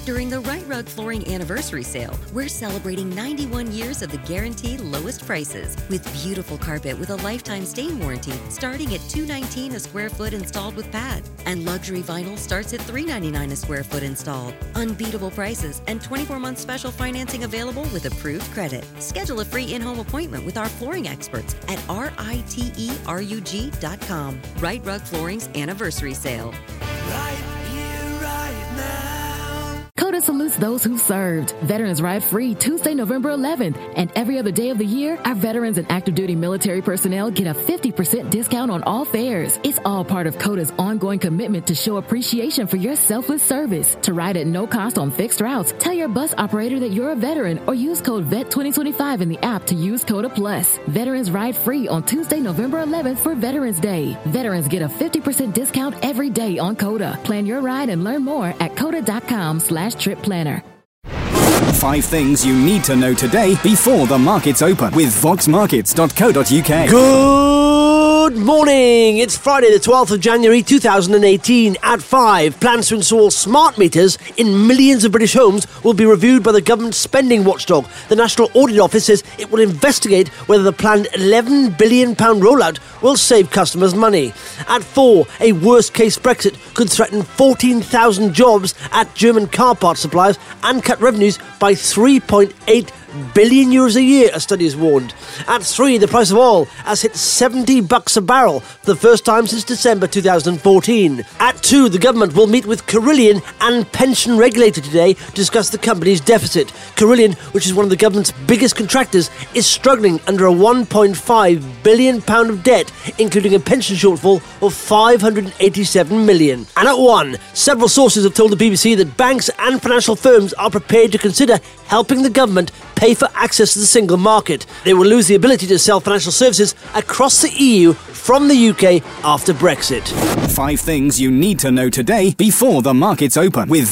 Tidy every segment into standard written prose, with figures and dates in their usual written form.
During the Right Rug Flooring Anniversary Sale, we're celebrating 91 years of the guaranteed lowest prices with beautiful carpet with a lifetime stain warranty starting at $219 a square foot installed with pad. And luxury vinyl starts at $399 a square foot installed. Unbeatable prices and 24-month special financing available with approved credit. Schedule a free in-home appointment with our flooring experts at riterug.com. Right Rug Flooring's Anniversary Sale. Right here, right now. COTA salutes those who've served. Veterans Ride Free Tuesday, November 11th. And every other day of the year, our veterans and active duty military personnel get a 50% discount on all fares. It's all part of COTA's ongoing commitment to show appreciation for your selfless service. To ride at no cost on fixed routes, tell your bus operator that you're a veteran or use code VET2025 in the app to use COTA Plus. Veterans Ride Free on Tuesday, November 11th for Veterans Day. Veterans get a 50% discount every day on COTA. Plan your ride and learn more at COTA.com/trip planner. 5 things you need to know today before the markets open with voxmarkets.co.uk. Good morning. It's Friday the 12th of January 2018 at 5. Plans to install smart meters in millions of British homes will be reviewed by the government spending watchdog. The National Audit Office says it will investigate whether the planned £11 billion rollout will save customers money. At 4, a worst-case Brexit could threaten 14,000 jobs at German car parts suppliers and cut revenues by 3.8 billion euros a year, a study has warned. At 3, the price of oil has hit $70 a barrel for the first time since December 2014. At 2, the government will meet with Carillion and pension regulator today to discuss the company's deficit. Carillion, which is one of the government's biggest contractors, is struggling under a £1.5 billion of debt, including a pension shortfall of £587 million. And at 1, several sources have told the BBC that banks and financial firms are prepared to consider helping the government pay for access to the single market. They will lose the ability to sell financial services across the EU from the UK after Brexit. 5 things you need to know today before the markets open with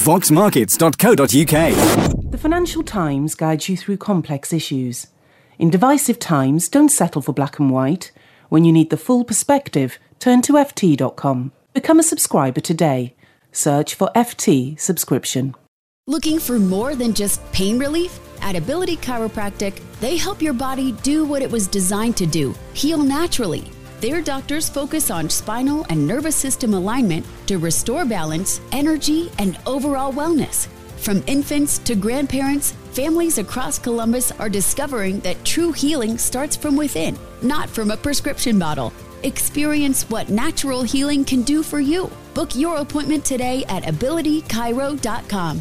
voxmarkets.co.uk. The Financial Times guides you through complex issues. In divisive times, don't settle for black and white. When you need the full perspective, turn to ft.com. Become a subscriber today. Search for FT subscription. Looking for more than just pain relief? At Ability Chiropractic, they help your body do what it was designed to do, heal naturally. Their doctors focus on spinal and nervous system alignment to restore balance, energy, and overall wellness. From infants to grandparents, families across Columbus are discovering that true healing starts from within, not from a prescription bottle. Experience what natural healing can do for you. Book your appointment today at abilitychiro.com.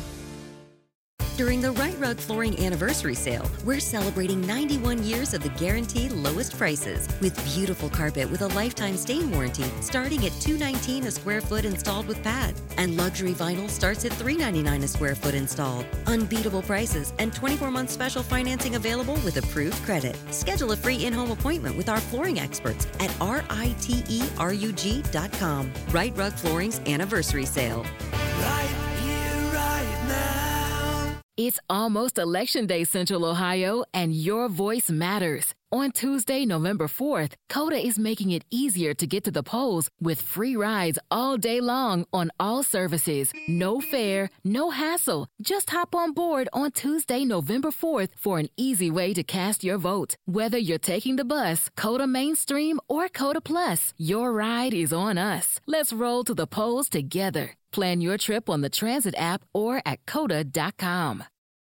During the Right Rug Flooring Anniversary Sale, we're celebrating 91 years of the guaranteed lowest prices with beautiful carpet with a lifetime stain warranty starting at $219 a square foot installed with pad. And luxury vinyl starts at $399 a square foot installed. Unbeatable prices and 24-month special financing available with approved credit. Schedule a free in-home appointment with our flooring experts at riterug.com. Right Rug Flooring's Anniversary Sale. Right here, right now. It's almost Election Day, Central Ohio, and your voice matters. On Tuesday, November 4th, COTA is making it easier to get to the polls with free rides all day long on all services. No fare, no hassle. Just hop on board on Tuesday, November 4th for an easy way to cast your vote. Whether you're taking the bus, COTA Mainstream, or COTA Plus, your ride is on us. Let's roll to the polls together. Plan your trip on the Transit app or at COTA.com.